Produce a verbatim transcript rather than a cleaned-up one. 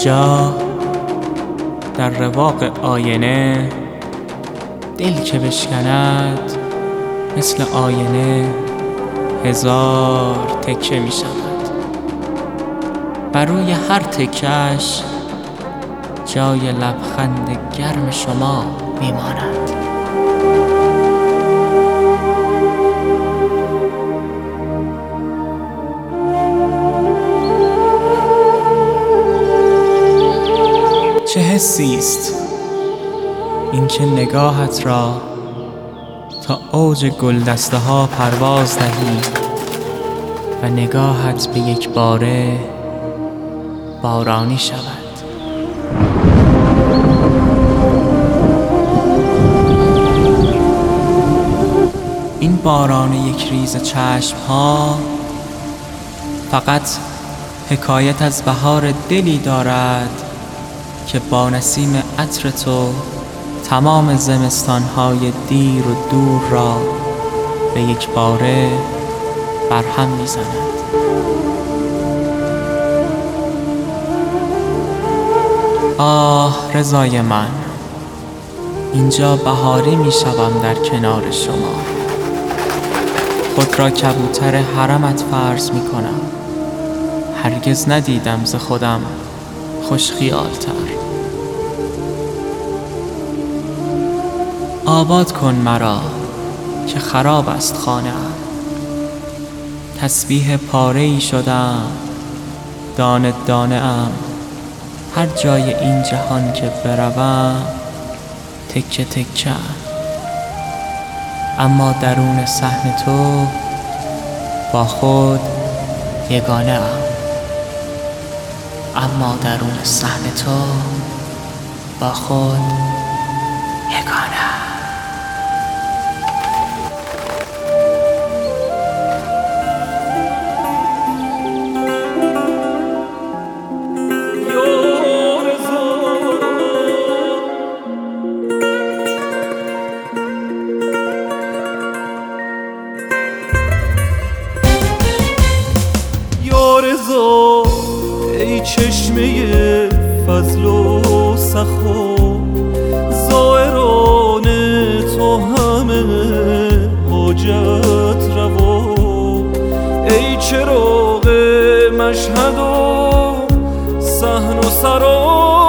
اینجا در رواق آینه، دل که بشکند مثل آینه هزار تکه می شود. بر روی هر تکش جای لبخند گرم شما می ماند. چه حسیست این که نگاهت را تا اوج گلدسته ها پرواز دهی و نگاهت به یک باره بارانی شود. این باران یک ریز چشم ها فقط حکایت از بهار دلی دارد که با نسیم عطر تو تمام زمستان‌های دیر و دور را به یک باره برهم می‌زند. آه رضای من، اینجا بهاری می‌شوم در کنار شما. خود را کبوتر حرمت فرض می‌کنم. هرگز ندیدم ز خودم خوش خیالتر. آباد کن مرا که خراب است خانه ام. تسبیح پاره‌ای شدم، دانه دانه ام. هر جای این جهان که بروم تکه تکه ام. اما درون صحن تو با خود یگانه ام. اما درون صحن تو با خود یگانه ام. رضا ای چشمه فضل و سخا، زائران تو همه حاجت روا. ای چراغ مشهد و صحن و سرا،